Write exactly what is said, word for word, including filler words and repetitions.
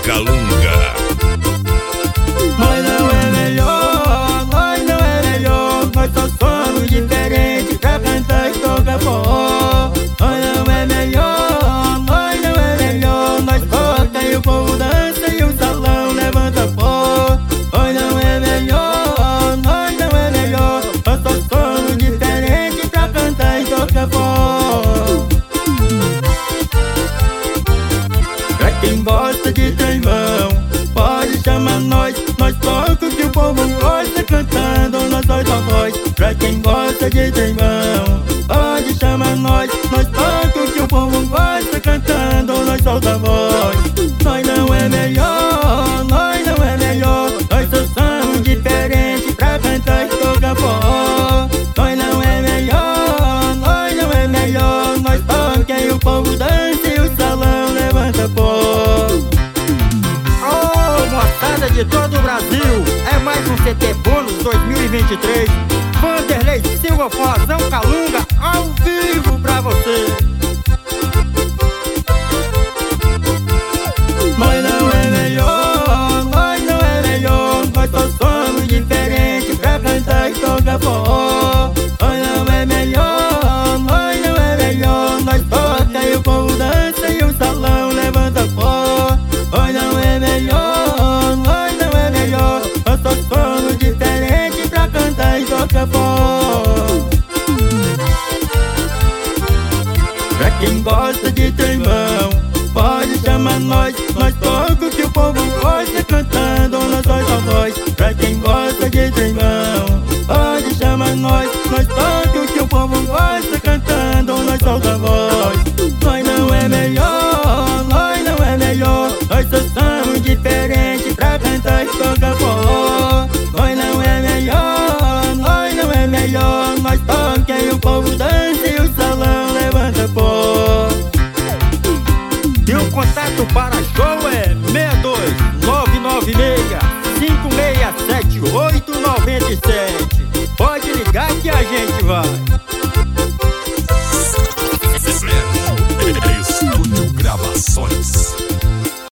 Calunga. Nós não é melhor, nós não é melhor, nós só somos diferentes pra cantar e tocar forró. Nós não é melhor, nós não é melhor, nós toca e o povo dança e o salão levanta pó. Nós não é melhor, nós não é melhor, nós só somos diferentes pra cantar e tocar forró. Pra quem gosta de tremão, pode chamar nós, nós toca o que o povo gosta cantando, nós solta a voz. Pra quem gosta de tremão, pode chamar nós, nós toca o que o povo gosta cantando, nós solta a voz. Nós não é melhor, nós não é melhor, nós só somos diferentes pra cantar e tocar forró. Nós não é melhor, nós não é melhor, nós toca e o povo dança e o salão levanta pó. Moçada de todo o Brasil, é mais um C T Bônus dois mil e vinte e três. Vanderlei Silva Forrozão Calunga, ao vivo pra você. Nós não é melhor, nós não é melhor, nós só somos diferentes pra cantar e tocar forró. Nós não é melhor, nós não é melhor, nós toca e o povo dança e o salão levanta pó. Nós não é melhor, nós não é melhor, nós só somos diferentes pra cantar e tocar forró. Pra quem gosta de tremão, pode chamar nós, nós toca o que o povo gosta cantando, nós solta a voz. Pra quem gosta de tremão, pode chamar nós, nós toca o que o povo gosta cantando, nós solta a voz. Nós não é melhor, nós não é melhor, nós só somos diferentes pra cantar e tocar forró. Nós não é melhor, nós não é melhor, nós toca e o povo dança e o salão levanta pó. E o contato para show é seis dois nove nove seis, cinco seis sete oito nove sete. Pode ligar que a gente vai. Estúdio Gravações.